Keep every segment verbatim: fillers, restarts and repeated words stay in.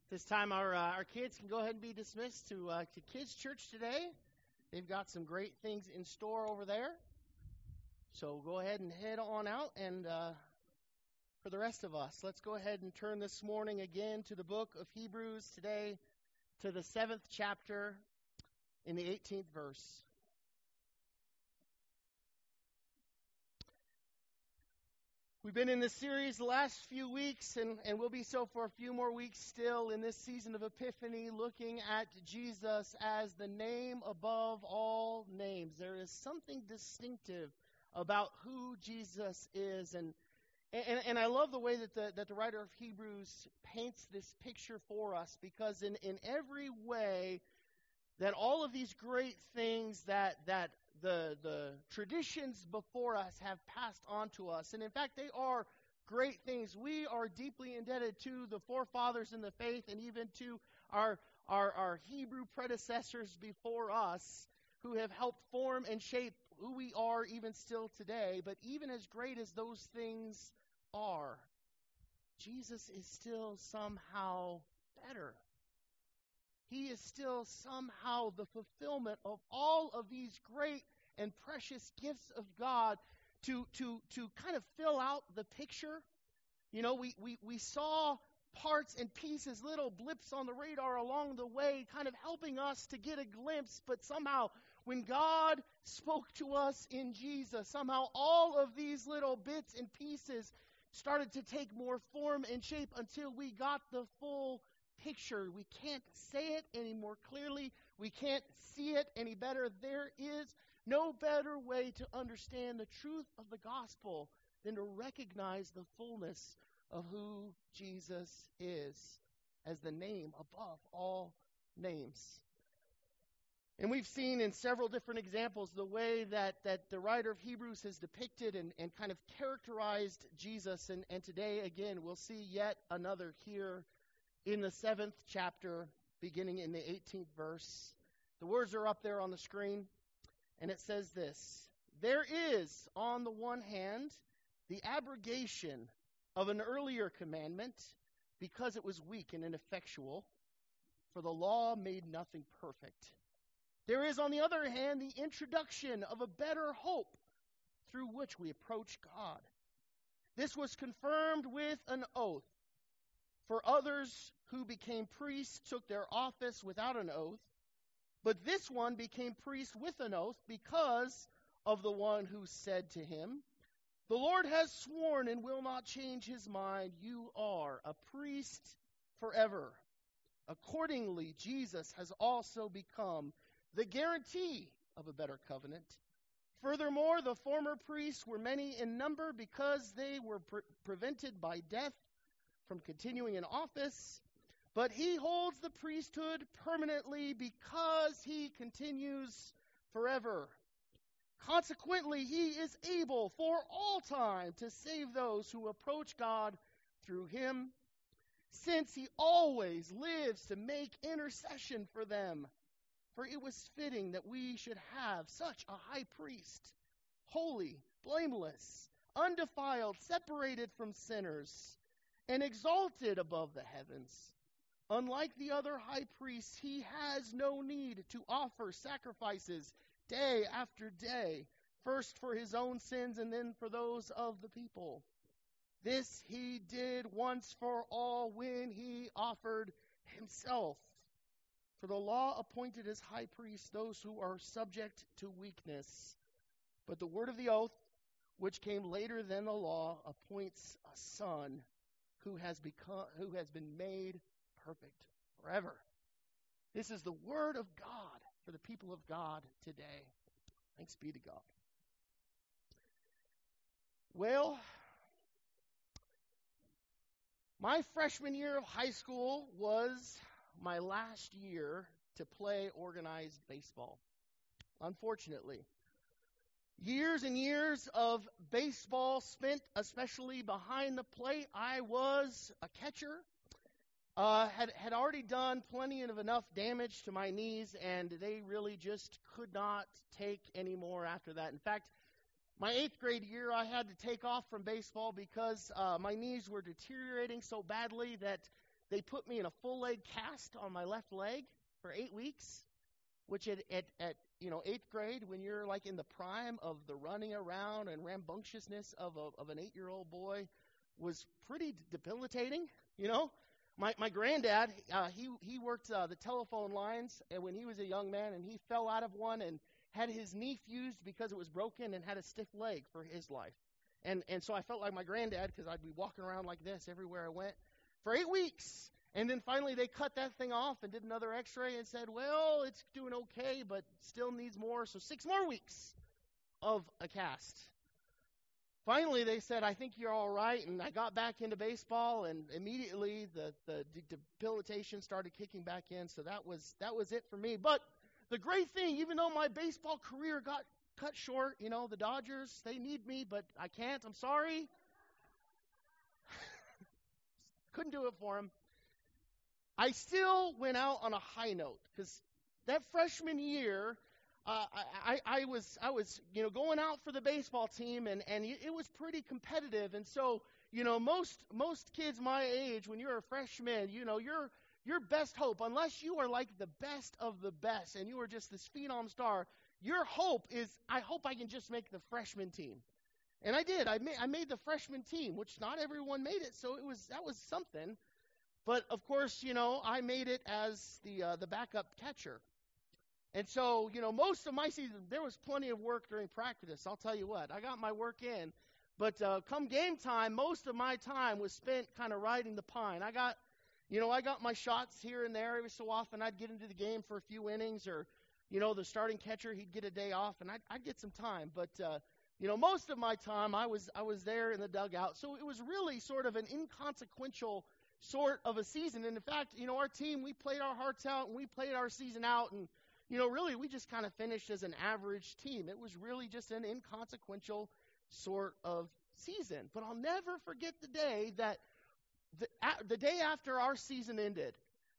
This time, our uh, our kids can go ahead and be dismissed to uh, to kids' church today. They've got some great things in store over there. So go ahead and head on out. And uh, for the rest of us, let's go ahead and turn this morning again to the book of Hebrews today, to the seventh chapter in the eighteenth verse. We've been in this series the last few weeks, and, and we'll be so for a few more weeks still in this season of Epiphany, looking at Jesus as the name above all names. There is something distinctive about who Jesus is, and and, and I love the way that the that the writer of Hebrews paints this picture for us, because in, in every way that all of these great things that that the the traditions before us have passed on to us. And in fact, they are great things. We are deeply indebted to the forefathers in the faith, and even to our, our, our Hebrew predecessors before us, who have helped form and shape who we are even still today. But even as great as those things are, Jesus is still somehow better. He is still somehow the fulfillment of all of these great and precious gifts of God to to to kind of fill out the picture. You know, we, we, we saw parts and pieces, little blips on the radar along the way, kind of helping us to get a glimpse. But somehow, when God spoke to us in Jesus, somehow all of these little bits and pieces started to take more form and shape until we got the full picture. We can't say it any more clearly. We can't see it any better. There is no better way to understand the truth of the gospel than to recognize the fullness of who Jesus is as the name above all names. And we've seen in several different examples the way that, that the writer of Hebrews has depicted and, and kind of characterized Jesus. And, and today, again, we'll see yet another here in the seventh chapter, beginning in the eighteenth verse. The words are up there on the screen, and it says this: "There is, on the one hand, the abrogation of an earlier commandment, because it was weak and ineffectual, for the law made nothing perfect. There is, on the other hand, the introduction of a better hope, through which we approach God. This was confirmed with an oath. For others who became priests took their office without an oath, but this one became priest with an oath because of the one who said to him, 'The Lord has sworn and will not change his mind. You are a priest forever.' Accordingly, Jesus has also become the guarantee of a better covenant. Furthermore, the former priests were many in number because they were pre- prevented by death from continuing in office, but he holds the priesthood permanently because he continues forever. Consequently, he is able for all time to save those who approach God through him, since he always lives to make intercession for them. For it was fitting that we should have such a high priest, holy, blameless, undefiled, separated from sinners, and exalted above the heavens. Unlike the other high priests, he has no need to offer sacrifices day after day, first for his own sins and then for those of the people. This he did once for all when he offered himself. For the law appointed as high priests those who are subject to weakness. But the word of the oath, which came later than the law, appoints a son who has become, who has been made perfect forever." This is the word of God for the people of God today. Thanks be to God. Well, my freshman year of high school was my last year to play organized baseball. Unfortunately, years and years of baseball spent, especially behind the plate. I was a catcher. Uh, had had already done plenty of enough damage to my knees, and they really just could not take any more after that. In fact, my eighth grade year, I had to take off from baseball because uh, my knees were deteriorating so badly that they put me in a full leg cast on my left leg for eight weeks, which at, at, at you know eighth grade, when you're like in the prime of the running around and rambunctiousness of a, of an eight-year-old boy, was pretty debilitating. You know, my my granddad, uh, he he worked uh, the telephone lines, and when he was a young man, and he fell out of one and had his knee fused because it was broken and had a stiff leg for his life. And and so I felt like my granddad, because I'd be walking around like this everywhere I went for eight weeks. And then finally they cut that thing off and did another x-ray and said, well, it's doing okay, but still needs more. So six more weeks of a cast. Finally they said, I think you're all right. And I got back into baseball, and immediately the, the debilitation started kicking back in. So that was that was it for me. But the great thing, even though my baseball career got cut short, you know, the Dodgers, they need me, but I can't. I'm sorry. Couldn't do it for them. I still went out on a high note, because that freshman year, uh, I, I, I was, I was, you know, going out for the baseball team, and, and it was pretty competitive. And so, you know, most most kids my age, when you're a freshman, you know, your your best hope, unless you are like the best of the best, and you are just this phenom star, your hope is, I hope I can just make the freshman team. And I did. I made, I made the freshman team, which not everyone made it, so it was that was something. But, of course, you know, I made it as the uh, the backup catcher. And so, you know, most of my season, there was plenty of work during practice. I'll tell you what. I got my work in. But uh, come game time, most of my time was spent kind of riding the pine. I got, you know, I got my shots here and there. Every so often I'd get into the game for a few innings, or, you know, the starting catcher, he'd get a day off, and I'd, I'd get some time. But, uh, you know, most of my time I was I was there in the dugout. So it was really sort of an inconsequential sort of a season. And in fact, you know, our team, we played our hearts out, and we played our season out, and, you know, really we just kind of finished as an average team. It was really just an inconsequential sort of season. But I'll never forget the day that the, a, the day after our season ended,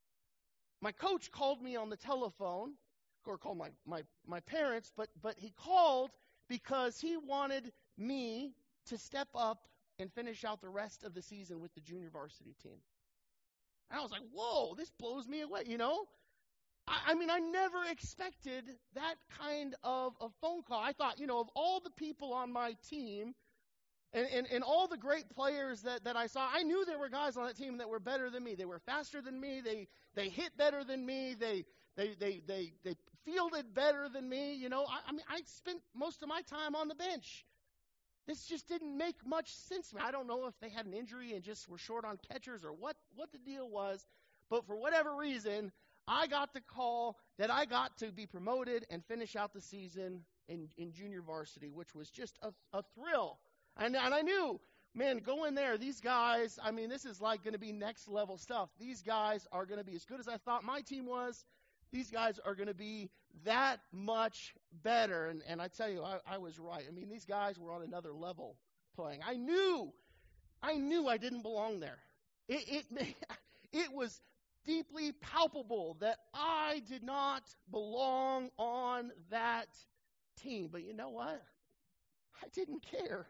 my coach called me on the telephone, or called my, my, my parents, but but he called because he wanted me to step up and finish out the rest of the season with the junior varsity team. And I was like, whoa, this blows me away, you know? I, I mean, I never expected that kind of a phone call. I thought, you know, of all the people on my team and, and, and all the great players that, that I saw, I knew there were guys on that team that were better than me. They were faster than me. They they hit better than me. They they they they, they fielded better than me. You know, I, I mean, I spent most of my time on the bench. This just didn't make much sense to me. I don't know if they had an injury and just were short on catchers, or what, what the deal was. But for whatever reason, I got the call that I got to be promoted and finish out the season in, in junior varsity, which was just a, a thrill. And, and I knew, man, go in there. These guys, I mean, this is like going to be next level stuff. These guys are going to be as good as I thought my team was. These guys are going to be that much better. And, and I tell you, I, I was right. I mean, these guys were on another level playing. I knew, I knew I didn't belong there. It, it, it was deeply palpable that I did not belong on that team. But you know what? I didn't care.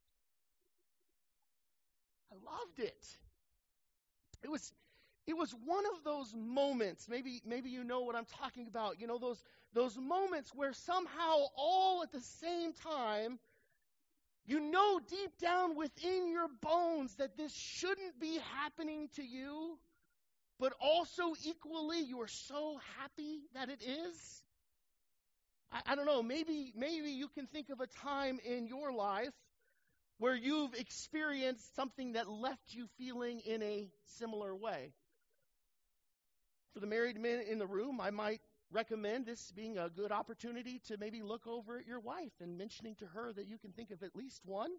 I loved it. It was It was one of those moments, maybe maybe you know what I'm talking about, you know, those those moments where somehow all at the same time, you know deep down within your bones that this shouldn't be happening to you, but also equally you are so happy that it is. I, I don't know, maybe maybe you can think of a time in your life where you've experienced something that left you feeling in a similar way. For the married men in the room, I might recommend this being a good opportunity to maybe look over at your wife and mentioning to her that you can think of at least one.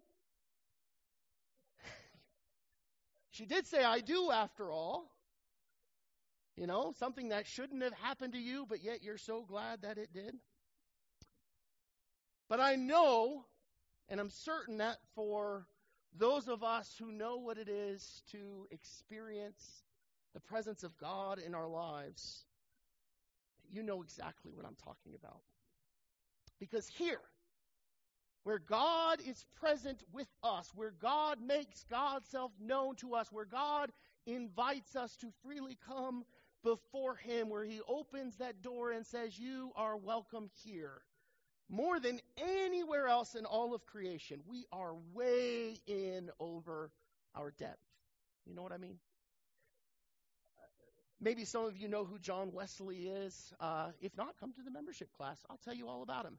She did say, I do, after all. You know, something that shouldn't have happened to you, but yet you're so glad that it did. But I know, and I'm certain that for those of us who know what it is to experience the presence of God in our lives, you know exactly what I'm talking about. Because here, where God is present with us, where God makes God's self known to us, where God invites us to freely come before him, where he opens that door and says, you are welcome here. More than anywhere else in all of creation, we are way in over our depth. You know what I mean? Maybe some of you know who John Wesley is. Uh, if not, come to the membership class. I'll tell you all about him.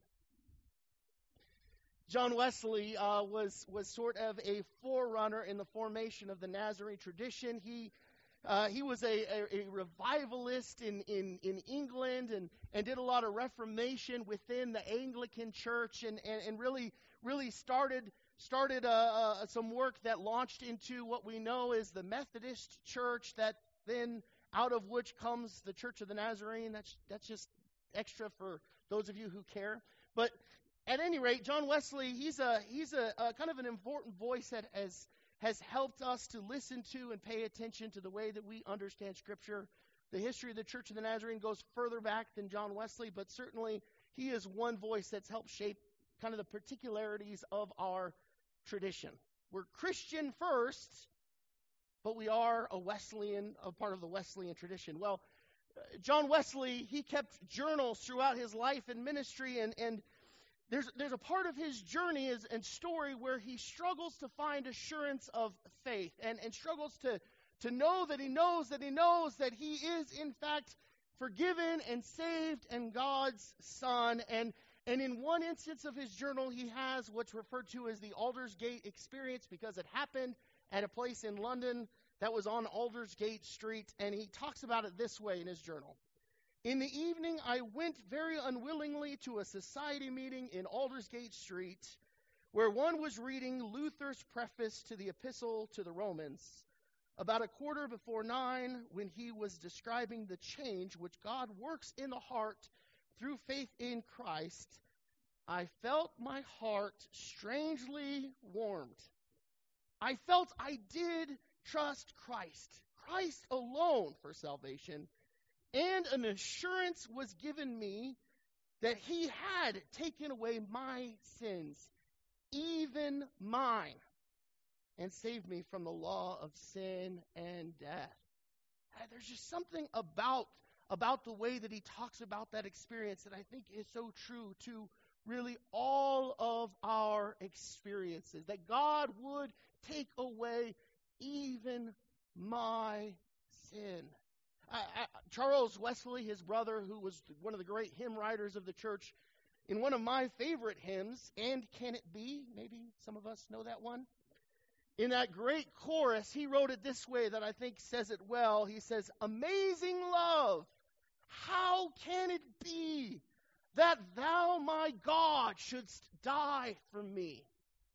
John Wesley uh, was was sort of a forerunner in the formation of the Nazarene tradition. He uh, he was a, a, a revivalist in, in, in England and, and did a lot of reformation within the Anglican Church and, and, and really really started started uh, uh, some work that launched into what we know as the Methodist Church, that then out of which comes the Church of the Nazarene. That's that's just extra for those of you who care. But at any rate, John Wesley, he's a he's a, a kind of an important voice that has has helped us to listen to and pay attention to the way that we understand Scripture. The history of the Church of the Nazarene goes further back than John Wesley, but certainly he is one voice that's helped shape kind of the particularities of our tradition. We're Christian first, but we are a Wesleyan, a part of the Wesleyan tradition. Well, John Wesley, he kept journals throughout his life and ministry, and and There's there's a part of his journey is, and story where he struggles to find assurance of faith and, and struggles to, to know that he knows that he knows that he is, in fact, forgiven and saved and God's son. And, and in one instance of his journal, he has what's referred to as the Aldersgate experience, because it happened at a place in London that was on Aldersgate Street. And he talks about it this way in his journal. In the evening, I went very unwillingly to a society meeting in Aldersgate Street, where one was reading Luther's preface to the Epistle to the Romans. About a quarter before nine, when he was describing the change which God works in the heart through faith in Christ, I felt my heart strangely warmed. I felt I did trust Christ, Christ alone for salvation. And an assurance was given me that he had taken away my sins, even mine, and saved me from the law of sin and death. There's just something about, about the way that he talks about that experience that I think is so true to really all of our experiences, that God would take away even my sin. I, I, Charles Wesley, his brother, who was one of the great hymn writers of the church, in one of my favorite hymns, And Can It Be? Maybe some of us know that one. In that great chorus, he wrote it this way that I think says it well. He says, amazing love, how can it be that thou, my God, shouldst die for me?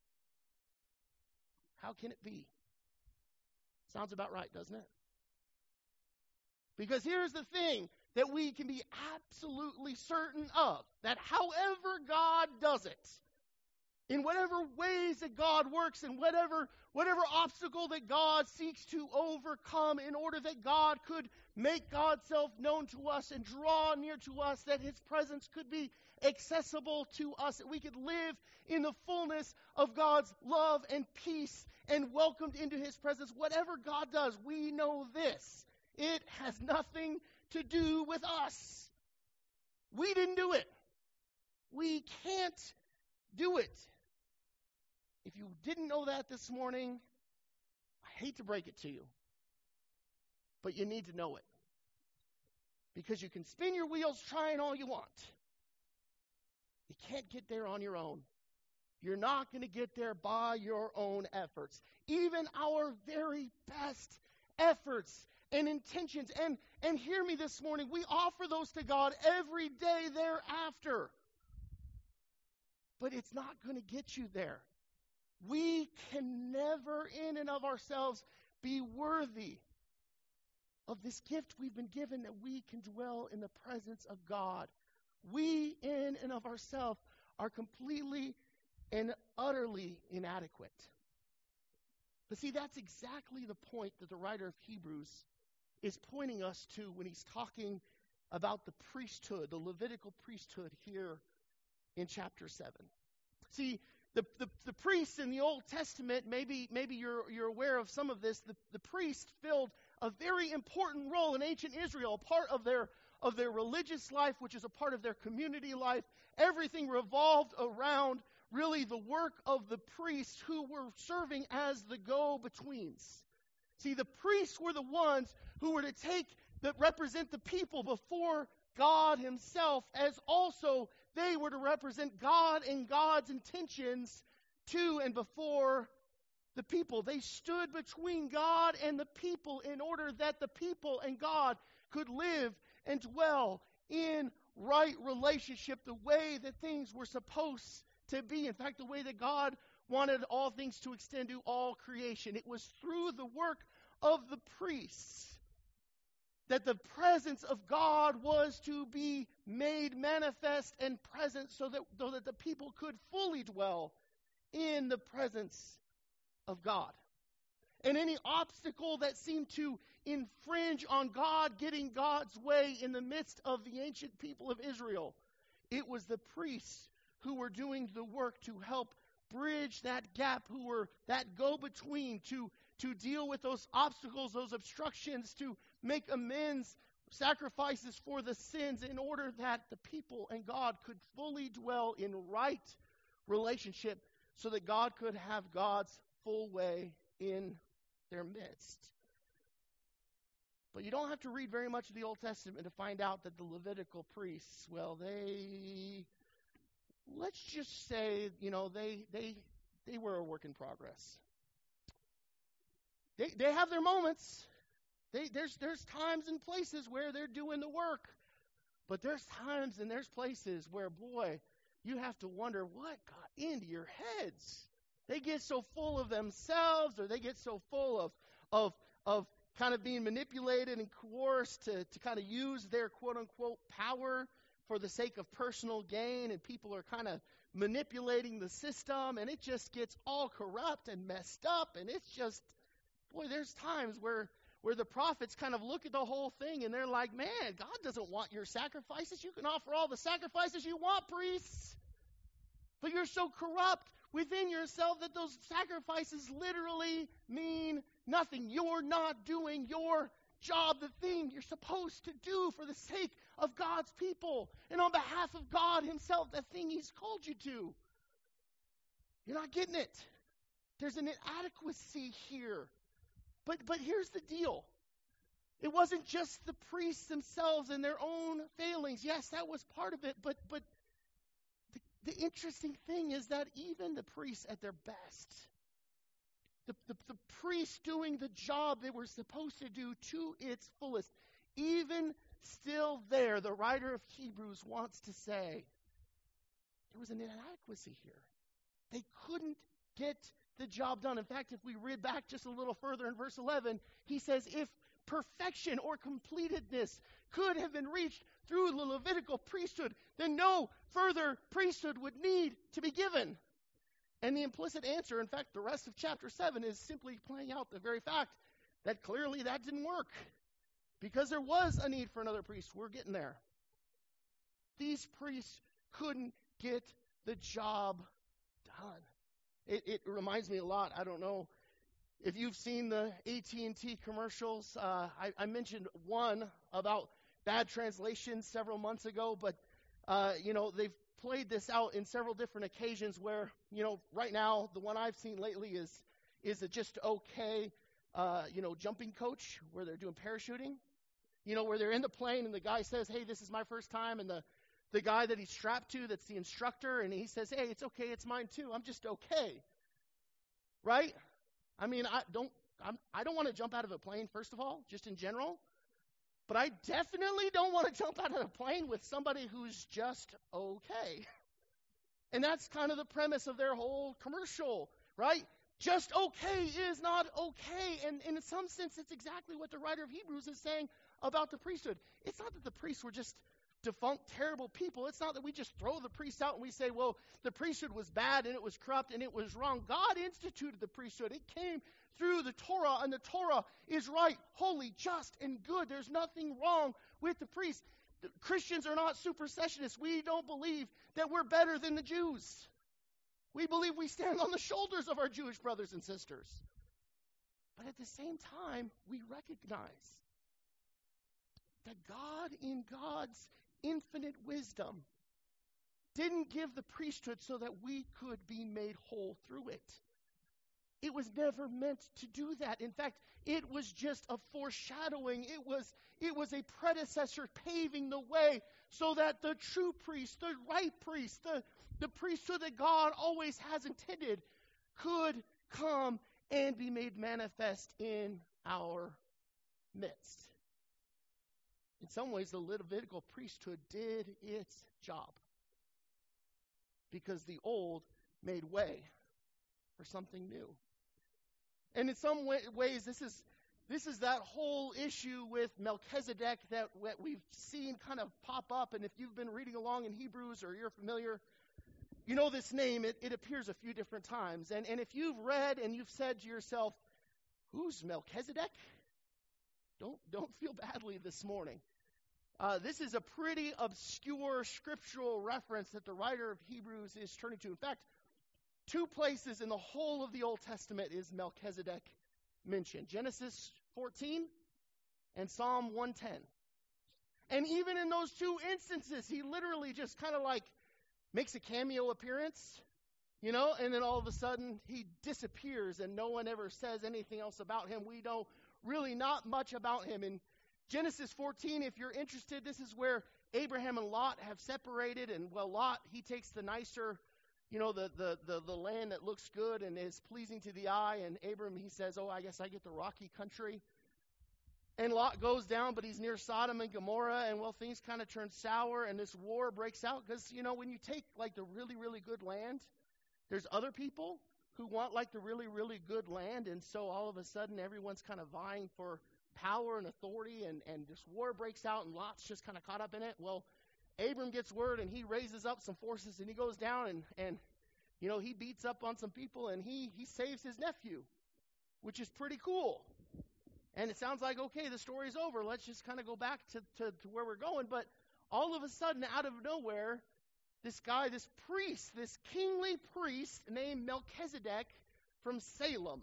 How can it be? Sounds about right, doesn't it? Because here's the thing that we can be absolutely certain of, that however God does it, in whatever ways that God works, in whatever, whatever obstacle that God seeks to overcome in order that God could make God's self known to us and draw near to us, that his presence could be accessible to us, that we could live in the fullness of God's love and peace and welcomed into his presence. Whatever God does, we know this. It has nothing to do with us. We didn't do it. We can't do it. If you didn't know that this morning, I hate to break it to you, but you need to know it. Because you can spin your wheels trying all you want. You can't get there on your own. You're not going to get there by your own efforts. Even our very best efforts and intentions. And, and hear me this morning, we offer those to God every day thereafter. But it's not going to get you there. We can never in and of ourselves be worthy of this gift we've been given, that we can dwell in the presence of God. We in and of ourselves are completely and utterly inadequate. But see, that's exactly the point that the writer of Hebrews is pointing us to when he's talking about the priesthood, the Levitical priesthood here in chapter seven. See, The, the, the priests in the Old Testament, maybe, maybe you're, you're aware of some of this, the, the priests filled a very important role in ancient Israel, a part of their, of their religious life, which is a part of their community life. Everything revolved around really the work of the priests who were serving as the go-betweens. See, the priests were the ones who were to take, that represent the people before God himself, as also they were to represent God and God's intentions to and before the people. They stood between God and the people in order that the people and God could live and dwell in right relationship the way that things were supposed to be. In fact, the way that God wanted all things to extend to all creation. It was through the work of the priests that the presence of God was to be made manifest and present so that, so that the people could fully dwell in the presence of God. And any obstacle that seemed to infringe on God getting God's way in the midst of the ancient people of Israel, it was the priests who were doing the work to help bridge that gap, who were that go-between to, to deal with those obstacles, those obstructions, to make amends, sacrifices for the sins in order that the people and God could fully dwell in right relationship so that God could have God's full way in their midst. But you don't have to read very much of the Old Testament to find out that the Levitical priests, well, they, let's just say, you know, they they they were a work in progress. They they have their moments. They, there's there's times and places where they're doing the work. But there's times and there's places where, boy, you have to wonder what got into your heads. They get so full of themselves, or they get so full of of of kind of being manipulated and coerced to, to kind of use their quote-unquote power for the sake of personal gain, and people are kind of manipulating the system, and it just gets all corrupt and messed up, and it's just, boy, there's times where where the prophets kind of look at the whole thing, and they're like, man, God doesn't want your sacrifices. You can offer all the sacrifices you want, priests, but you're so corrupt within yourself that those sacrifices literally mean nothing. You're not doing your job, the thing you're supposed to do for the sake of God's people and on behalf of God himself, the thing he's called you to. You're not getting it. There's an inadequacy here. But but here's the deal. It wasn't just the priests themselves and their own failings. Yes, that was part of it, but but the, the interesting thing is that even the priests at their best, the, the, the priests doing the job they were supposed to do to its fullest, even still there, the writer of Hebrews wants to say, there was an inadequacy here. They couldn't get the job done. In fact, if we read back just a little further in verse eleven, he says, if perfection or completedness could have been reached through the Levitical priesthood, then no further priesthood would need to be given. And the implicit answer, in fact, the rest of chapter seven is simply playing out the very fact that clearly that didn't work. Because there was a need for another priest. We're getting there. These priests couldn't get the job done. It, it reminds me a lot. I don't know if you've seen the A T and T commercials. Uh, I, I mentioned one about bad translation several months ago, but uh, you know, they've played this out in several different occasions where, you know, right now the one I've seen lately is is a just okay, uh, you know, jumping coach where they're doing parachuting. You know, where they're in the plane and the guy says, "Hey, this is my first time," and the the guy that he's strapped to, that's the instructor, and he says, "Hey, it's okay, it's mine too. I'm just okay." Right? I mean, I don't I'm, I don't want to jump out of a plane, first of all, just in general. But I definitely don't want to jump out of a plane with somebody who's just okay. And that's kind of the premise of their whole commercial, right? Just okay is not okay. And, and in some sense, it's exactly what the writer of Hebrews is saying about the priesthood. It's not that the priests were just defunct, terrible people. It's not that we just throw the priests out and we say, well, the priesthood was bad and it was corrupt and it was wrong. God instituted the priesthood. It came through the Torah, and the Torah is right, holy, just, and good. There's nothing wrong with the priests. The Christians are not supersessionists. We don't believe that we're better than the Jews. We believe we stand on the shoulders of our Jewish brothers and sisters. But at the same time, we recognize that God, in God's infinite wisdom, didn't give the priesthood so that we could be made whole through it. It was never meant to do that. In fact, it was just a foreshadowing. It was, it was a predecessor paving the way so that the true priest, the right priest, the, the priesthood that God always has intended could come and be made manifest in our midst. In some ways, the Levitical priesthood did its job because the old made way for something new. And in some way, ways, this is this is that whole issue with Melchizedek that we've seen kind of pop up. And if you've been reading along in Hebrews or you're familiar, you know this name. It, it appears a few different times. And, and if you've read and you've said to yourself, who's Melchizedek? Don't, don't feel badly this morning. Uh, this is a pretty obscure scriptural reference that the writer of Hebrews is turning to. In fact, two places in the whole of the Old Testament is Melchizedek mentioned. Genesis fourteen and Psalm one ten. And even in those two instances, he literally just kind of like makes a cameo appearance, you know, and then all of a sudden he disappears and no one ever says anything else about him. We know really not much about him. In Genesis fourteen, if you're interested, this is where Abraham and Lot have separated. And, well, Lot, he takes the nicer, you know, the, the, the, the land that looks good and is pleasing to the eye. And Abram, he says, oh, I guess I get the rocky country. And Lot goes down, but he's near Sodom and Gomorrah. And, well, things kind of turn sour. And this war breaks out because, you know, when you take, like, the really, really good land, there's other people who want, like, the really, really good land. And so all of a sudden, everyone's kind of vying for power and authority, and, and this war breaks out, and Lot's just kind of caught up in it. Well, Abram gets word, and he raises up some forces, and he goes down, and, and you know, he beats up on some people, and he, he saves his nephew, which is pretty cool. And it sounds like, okay, the story's over. Let's just kind of go back to, to, to where we're going. But all of a sudden, out of nowhere, this guy, this priest, this kingly priest named Melchizedek from Salem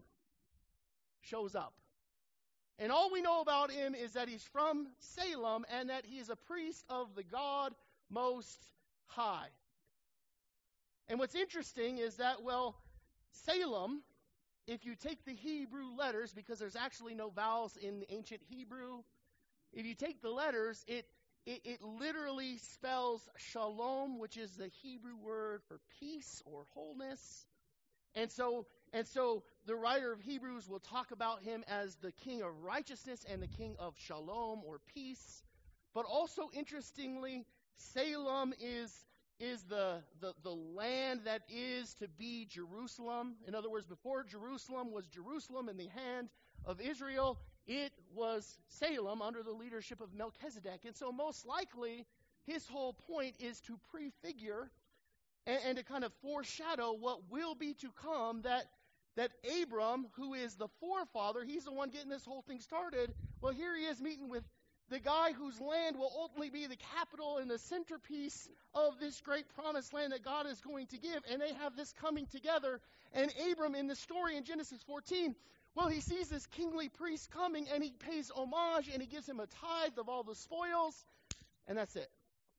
shows up. And all we know about him is that he's from Salem and that he is a priest of the God Most High. And what's interesting is that, well, Salem, if you take the Hebrew letters, because there's actually no vowels in the ancient Hebrew, if you take the letters, it, it, it literally spells shalom, which is the Hebrew word for peace or wholeness. And so And so the writer of Hebrews will talk about him as the king of righteousness and the king of shalom or peace. But also, interestingly, Salem is, is the, the, the land that is to be Jerusalem. In other words, before Jerusalem was Jerusalem in the hand of Israel, it was Salem under the leadership of Melchizedek. And so most likely, his whole point is to prefigure and, and to kind of foreshadow what will be to come, that that Abram, who is the forefather, he's the one getting this whole thing started. Well, here he is meeting with the guy whose land will ultimately be the capital and the centerpiece of this great promised land that God is going to give. And they have this coming together. And Abram, in the story in Genesis fourteen, well, he sees this kingly priest coming, and he pays homage, and he gives him a tithe of all the spoils. And that's it.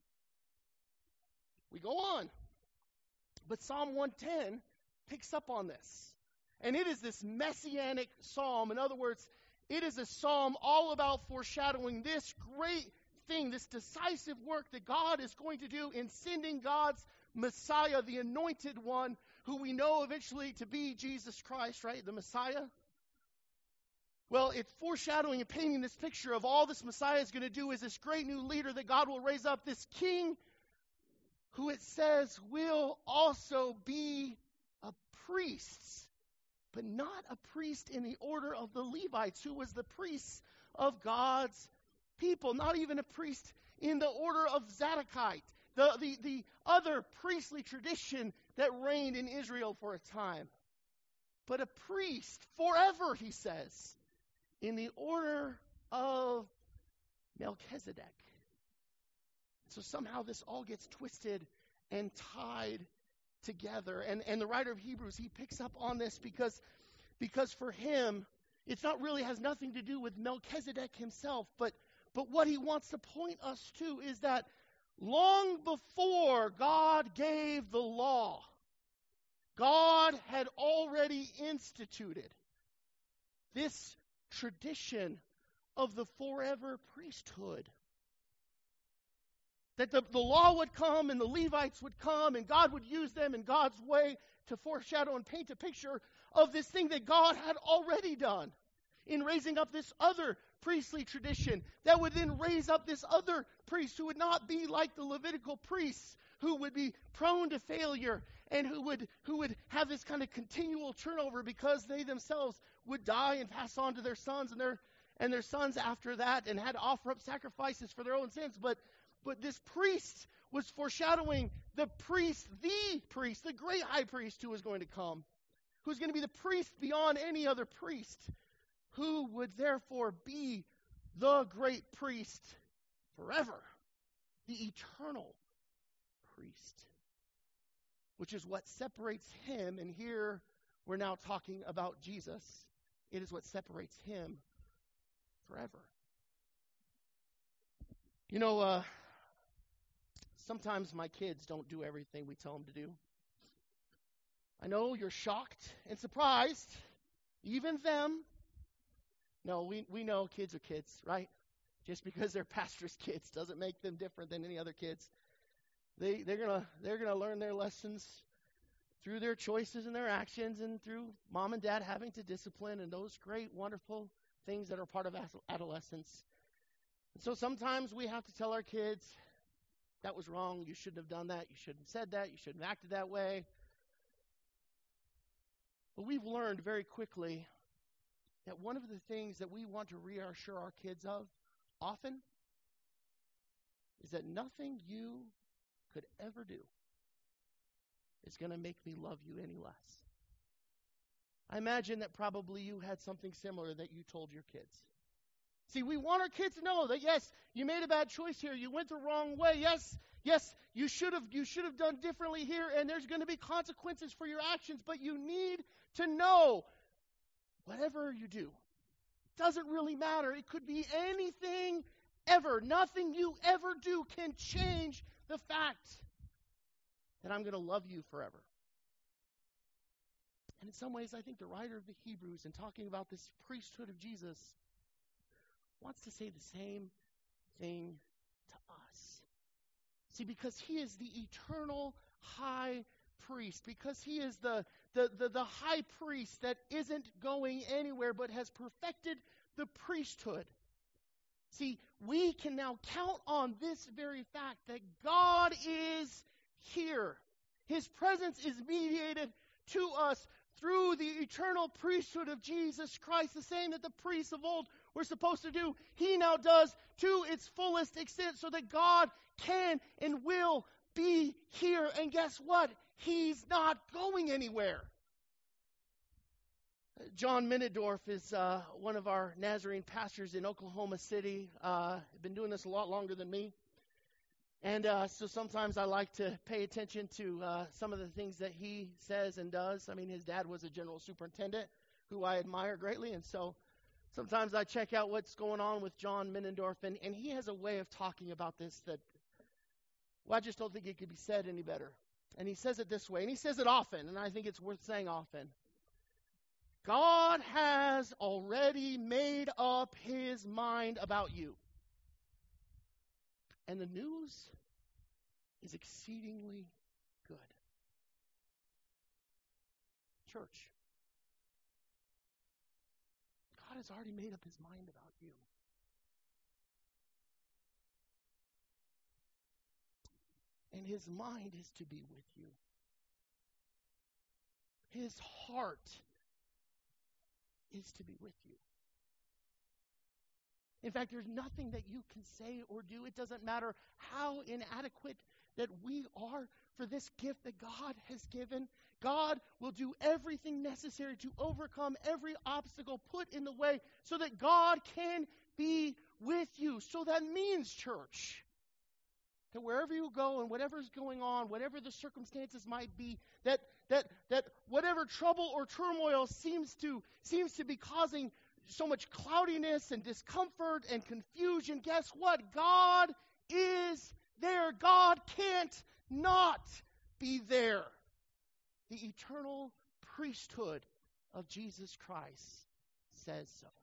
We go on. But Psalm one ten picks up on this. And it is this messianic psalm. In other words, it is a psalm all about foreshadowing this great thing, this decisive work that God is going to do in sending God's Messiah, the anointed one, who we know eventually to be Jesus Christ, right? The Messiah. Well, it's foreshadowing and painting this picture of all this Messiah is going to do is this great new leader that God will raise up, this king who it says will also be a priest. But not a priest in the order of the Levites, who was the priests of God's people. Not even a priest in the order of Zadokite, the, the, the other priestly tradition that reigned in Israel for a time. But a priest forever, he says, in the order of Melchizedek. So somehow this all gets twisted and tied together. And, and the writer of Hebrews, he picks up on this because, because for him, it's not really has nothing to do with Melchizedek himself, but, but what he wants to point us to is that long before God gave the law, God had already instituted this tradition of the forever priesthood. That the, the law would come and the Levites would come and God would use them in God's way to foreshadow and paint a picture of this thing that God had already done in raising up this other priestly tradition that would then raise up this other priest who would not be like the Levitical priests, who would be prone to failure and who would who would have this kind of continual turnover because they themselves would die and pass on to their sons and their and their sons after that and had to offer up sacrifices for their own sins. But but this priest was foreshadowing the priest, the priest, the great high priest who was going to come, who's going to be the priest beyond any other priest, who would therefore be the great priest forever, the eternal priest, which is what separates him. And here we're now talking about Jesus. It is what separates him forever. You know, uh, sometimes my kids don't do everything we tell them to do. I know you're shocked and surprised, even them. No, we, we know kids are kids, right? Just because they're pastors' kids doesn't make them different than any other kids. They, they're gonna they're gonna learn their lessons through their choices and their actions and through mom and dad having to discipline and those great, wonderful things that are part of adolescence. And so sometimes we have to tell our kids, that was wrong, you shouldn't have done that, you shouldn't have said that, you shouldn't have acted that way. But we've learned very quickly that one of the things that we want to reassure our kids of often is that nothing you could ever do is going to make me love you any less. I imagine that probably you had something similar that you told your kids. See, we want our kids to know that, yes, you made a bad choice here. You went the wrong way. Yes, yes, you should have you should have done differently here, and there's going to be consequences for your actions, but you need to know whatever you do, it doesn't really matter. It could be anything ever. Nothing you ever do can change the fact that I'm going to love you forever. And in some ways, I think the writer of the Hebrews, in talking about this priesthood of Jesus, wants to say the same thing to us. See, because he is the eternal high priest, because he is the, the, the, the high priest that isn't going anywhere but has perfected the priesthood. See, we can now count on this very fact that God is here. His presence is mediated to us through the eternal priesthood of Jesus Christ, the same that the priests of old were supposed to do. He now does to its fullest extent so that God can and will be here. And guess what? He's not going anywhere. John Minnendorf is uh, one of our Nazarene pastors in Oklahoma City. Uh, been doing this a lot longer than me. And uh, so sometimes I like to pay attention to uh, some of the things that he says and does. I mean, his dad was a general superintendent who I admire greatly. And so sometimes I check out what's going on with John Minnendorf. And, and he has a way of talking about this that, well, I just don't think it could be said any better. And he says it this way, and he says it often, and I think it's worth saying often. God has already made up his mind about you. And the news is exceedingly good. Church, God has already made up his mind about you. And his mind is to be with you. His heart is to be with you. In fact, there's nothing that you can say or do. It doesn't matter how inadequate that we are for this gift that God has given. God will do everything necessary to overcome every obstacle put in the way so that God can be with you. So that means, church, that wherever you go and whatever's going on, whatever the circumstances might be, that that that whatever trouble or turmoil seems to seems to be causing so much cloudiness and discomfort and confusion, guess what? God is there. God can't not be there. The eternal priesthood of Jesus Christ says so.